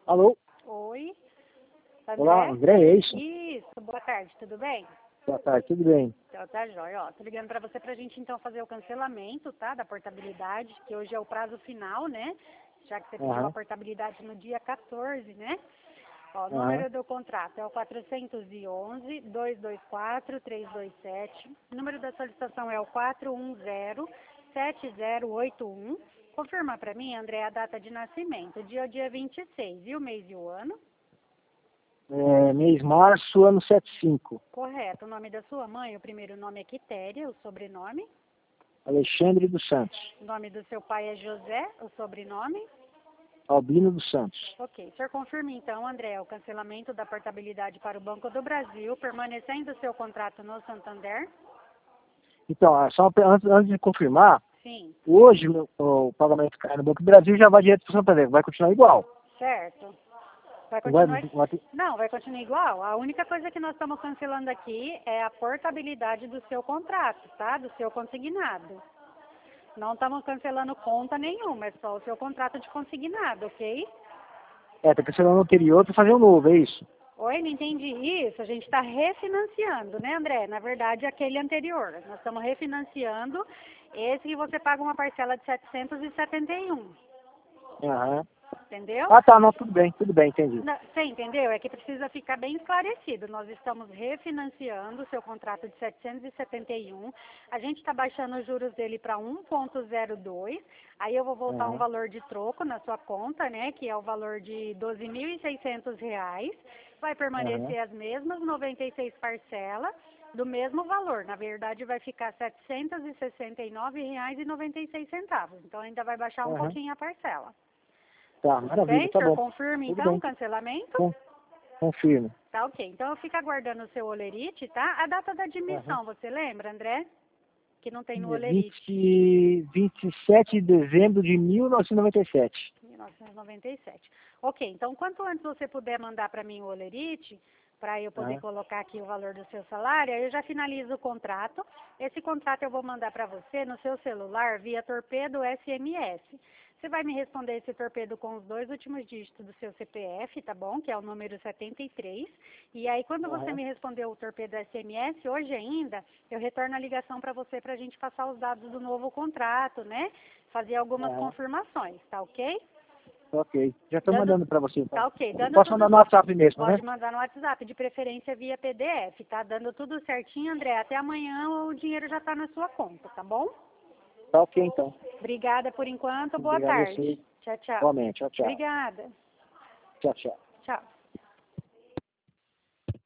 Alô? Oi. André? Olá, André, é isso? Isso, boa tarde, tudo bem? Boa tarde, tudo bem? Então tá jóia, ó. Tô ligando pra você pra gente então fazer o cancelamento, tá? Da portabilidade, que hoje é o prazo final, né? Já que você pediu a portabilidade no dia 14, né? Ó, o número do contrato é o 411-224-327. O número da solicitação é o 410-7081. Confirma pra mim, André, a data de nascimento. Dia 26. E o mês e o ano? Mês março, ano 75. Correto. O nome da sua mãe, o primeiro nome é Quitéria, o sobrenome? Alexandre dos Santos. O nome do seu pai é José, o sobrenome? Albino dos Santos. Ok. O senhor confirma então, André, o cancelamento da portabilidade para o Banco do Brasil, permanecendo o seu contrato no Santander? Então, só antes de confirmar, Sim. hoje o pagamento cai no Banco do Brasil já vai direto para o Santander. Vai continuar igual. Certo. Vai Não vai, continuar? Não, vai continuar igual. A única coisa que nós estamos cancelando aqui é a portabilidade do seu contrato, tá? Do seu consignado. Não estamos cancelando conta nenhuma, é só o seu contrato de consignado, ok? tá cancelando o anterior para fazer um novo, é isso? Oi, não entendi isso. A gente está refinanciando, né, André? Na verdade, aquele anterior. Nós estamos refinanciando esse que você paga uma parcela de 771. Aham. Entendeu? Tá, não, tudo bem, entendi. Você entendeu? É que precisa ficar bem esclarecido. Nós estamos refinanciando o seu contrato de 771. A gente está baixando os juros dele para 1,02. Aí eu vou voltar um valor de troco na sua conta, né? Que é o valor de R$ 12.600. Vai permanecer as mesmas 96 parcelas do mesmo valor. Na verdade, vai ficar R$ 769,96. Então ainda vai baixar um pouquinho a parcela. Tá, maravilha, tá O senhor bom. confirma, Tudo então, bem. o cancelamento? Confirmo. Tá, ok. Então, eu fico aguardando o seu olerite, tá? A data da admissão, você lembra, André? Que não tem no olerite. 27 de dezembro de 1997. 1997. Ok, então, quanto antes você puder mandar para mim o olerite, para eu poder colocar aqui o valor do seu salário, aí eu já finalizo o contrato. Esse contrato eu vou mandar para você no seu celular via torpedo SMS. Você vai me responder esse torpedo com os 2 últimos dígitos do seu CPF, tá bom? Que é o número 73. E aí, quando você me responder o torpedo SMS, hoje ainda, eu retorno a ligação para você para a gente passar os dados do novo contrato, né? Fazer algumas confirmações, tá ok? Ok, já estou mandando para você. Então. Tá ok. Posso mandar no WhatsApp mesmo, Pode né? mandar no WhatsApp, de preferência via PDF, tá? Dando tudo certinho, André. Até amanhã o dinheiro já tá na sua conta, tá bom? Tá ok, então. Obrigada por enquanto. Boa Obrigado a tarde. você. Tchau, tchau. Igualmente. Tchau, tchau. Obrigada. Tchau, tchau. Tchau.